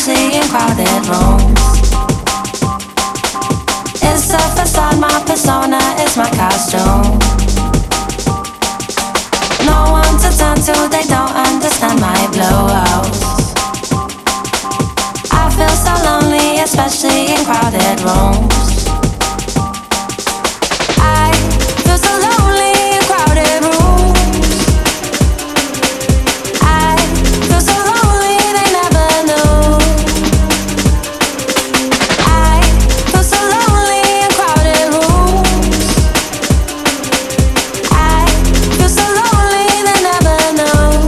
especially in crowded rooms. It's a facade, my persona is my costume. No one to turn to, they don't understand my blowout. I feel so lonely, especially in crowded rooms. I feel so lonely in crowded rooms. I feel so lonely, they never knew. I feel so lonely in crowded rooms. I feel so lonely, they never knew.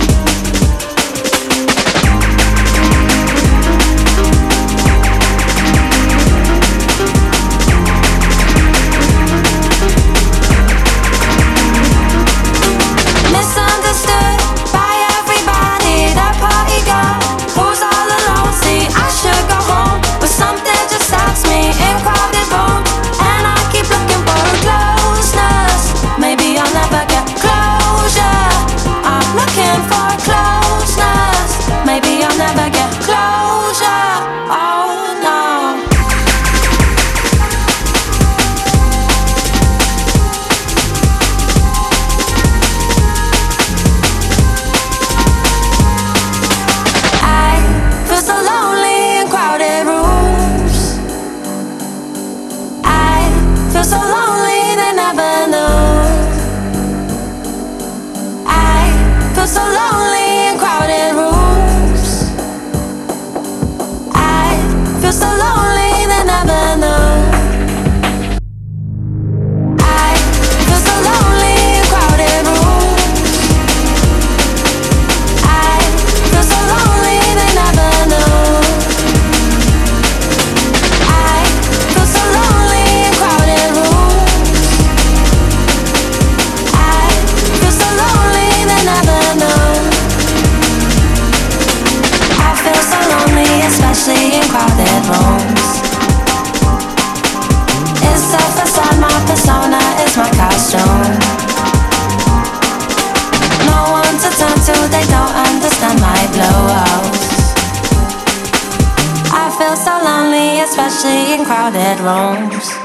Misunderstood by everybody, that party girl who's all alone. See, I should go home, but something just stops me in crowded rooms. And I keep looking for a closeness. Maybe I'll never get closure. I'm looking for closeness. Maybe I'll never get closure. Oh no. I feel so lonely in crowded rooms. I feel so lonely, they never knew. I feel so lonely in crowded rooms. I feel so lonely, they never knew. I feel so lonely in crowded rooms. I feel so lonely, they never knew. I feel so lonely in crowded rooms. I feel so lonely, they never knew. I feel so lonely, especially in crowded rooms. It's a facade, my persona is my costume. No one to turn to, they don't understand my blowouts. I feel so lonely, especially in crowded rooms.